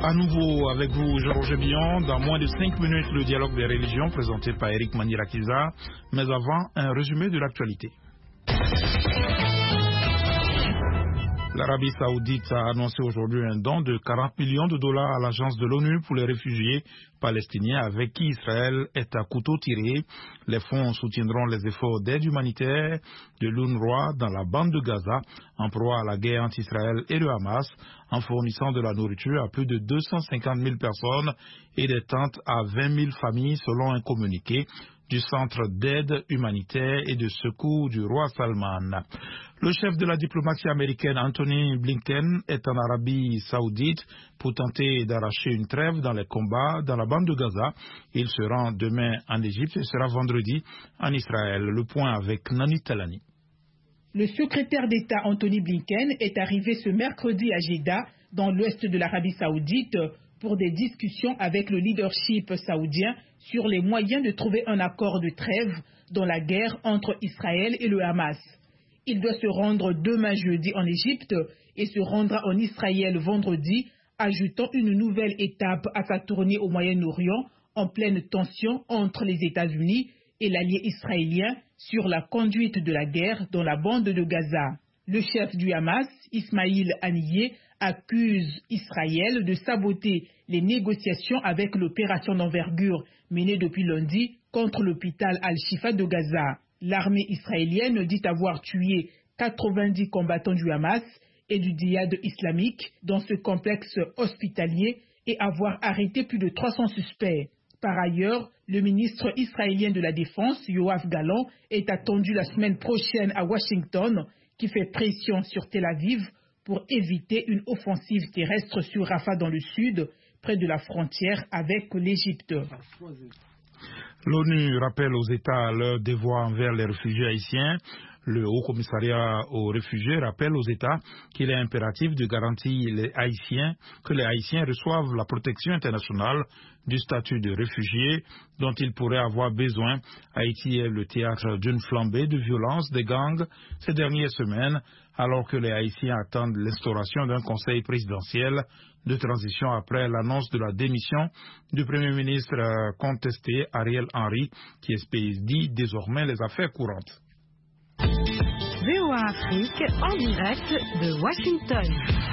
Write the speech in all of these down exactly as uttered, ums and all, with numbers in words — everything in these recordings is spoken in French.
À nouveau avec vous, Jean-Roger Billon, dans moins de cinq minutes, le dialogue des religions présenté par Eric Manirakiza. Mais avant, un résumé de l'actualité. L'Arabie Saoudite a annoncé aujourd'hui un don de quarante millions de dollars à l'agence de l'ONU pour les réfugiés palestiniens avec qui Israël est à couteau tiré. Les fonds soutiendront les efforts d'aide humanitaire de l'UNRWA dans la bande de Gaza en proie à la guerre entre Israël et le Hamas, en fournissant de la nourriture à plus de deux cent cinquante mille personnes et des tentes à vingt mille familles selon un communiqué du Centre d'aide humanitaire et de secours du roi Salman. Le chef de la diplomatie américaine, Anthony Blinken, est en Arabie Saoudite pour tenter d'arracher une trêve dans les combats dans la bande de Gaza. Il se rend demain en Égypte et sera vendredi en Israël. Le point avec Nani Talani. Le secrétaire d'État Anthony Blinken est arrivé ce mercredi à Jeddah, dans l'ouest de l'Arabie Saoudite, pour des discussions avec le leadership saoudien sur les moyens de trouver un accord de trêve dans la guerre entre Israël et le Hamas. Il doit se rendre demain jeudi en Égypte et se rendra en Israël vendredi, ajoutant une nouvelle étape à sa tournée au Moyen-Orient en pleine tension entre les États-Unis et l'allié israélien sur la conduite de la guerre dans la bande de Gaza. Le chef du Hamas, Ismaïl Haniyeh, accuse Israël de saboter les négociations avec l'opération d'envergure menée depuis lundi contre l'hôpital Al-Shifa de Gaza. L'armée israélienne dit avoir tué quatre-vingt-dix combattants du Hamas et du djihad islamique dans ce complexe hospitalier et avoir arrêté plus de trois cents suspects. Par ailleurs, le ministre israélien de la Défense, Yoav Gallant, est attendu la semaine prochaine à Washington, qui fait pression sur Tel Aviv pour éviter une offensive terrestre sur Rafah dans le sud, près de la frontière avec l'Égypte. L'ONU rappelle aux États leur devoir envers les réfugiés haïtiens. Le Haut Commissariat aux réfugiés rappelle aux États qu'il est impératif de garantir les Haïtiens, que les Haïtiens reçoivent la protection internationale du statut de réfugié dont ils pourraient avoir besoin. Haïti est le théâtre d'une flambée de violence des gangs ces dernières semaines, alors que les Haïtiens attendent l'instauration d'un conseil présidentiel de transition après l'annonce de la démission du Premier ministre contesté Ariel Henry, qui expédie désormais les affaires courantes. V O A Afrique en direct de Washington.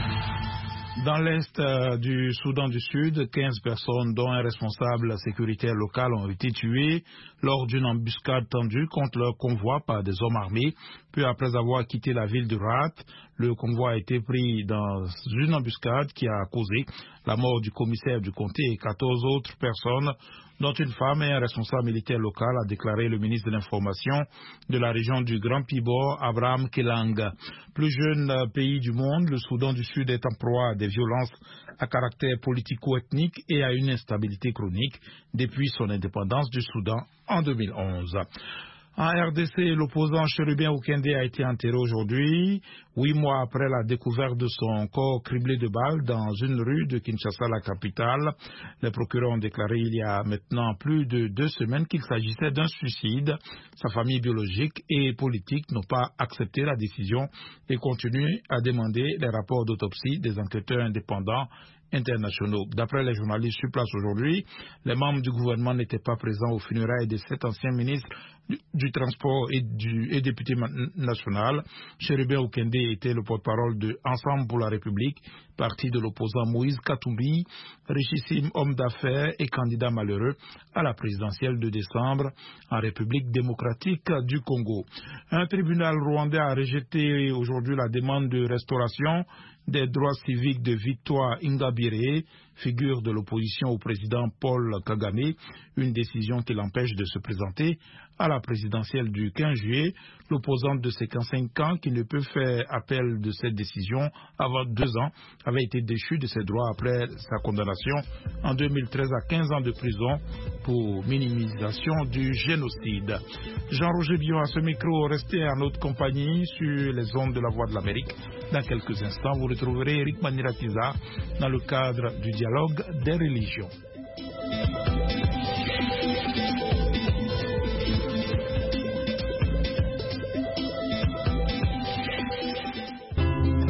Dans l'est euh, du Soudan du Sud, quinze personnes, dont un responsable sécuritaire local, ont été tuées lors d'une embuscade tendue contre leur convoi par des hommes armés. Peu après avoir quitté la ville de Rat, le convoi a été pris dans une embuscade qui a causé la mort du commissaire du comté et quatorze autres personnes, dont une femme et un responsable militaire local, a déclaré le ministre de l'Information de la région du Grand Pibor, Abraham Kelang. Plus jeune pays du monde, le Soudan du Sud est en proie à des violences à caractère politico-ethnique et à une instabilité chronique depuis son indépendance du Soudan en deux mille onze. En R D C, l'opposant Chérubin Okende a été enterré aujourd'hui, huit mois après la découverte de son corps criblé de balles dans une rue de Kinshasa, la capitale. Les procureurs ont déclaré il y a maintenant plus de deux semaines qu'il s'agissait d'un suicide. Sa famille biologique et politique n'ont pas accepté la décision et continuent à demander les rapports d'autopsie des enquêteurs indépendants internationaux. D'après les journalistes sur place aujourd'hui, les membres du gouvernement n'étaient pas présents aux funérailles de sept anciens ministres du, du transport et, du, et député national. Chérubin Okende était le porte-parole de Ensemble pour la République, parti de l'opposant Moïse Katumbi, richissime homme d'affaires et candidat malheureux à la présidentielle de décembre en République démocratique du Congo. Un tribunal rwandais a rejeté aujourd'hui la demande de restauration des droits civiques de Victoire Ingabire, figure de l'opposition au président Paul Kagame, une décision qui l'empêche de se présenter à la présidentielle du quinze juillet. L'opposante de cinquante-cinq ans, qui ne peut faire appel de cette décision avant deux ans, avait été déchue de ses droits après sa condamnation en deux mille treize à quinze ans de prison pour minimisation du génocide. Jean-Roger Billon à ce micro, restez en notre compagnie sur les ondes de la Voix de l'Amérique. Dans quelques instants, vous retrouverez Eric Manirakiza dans le cadre du dialogue des religions.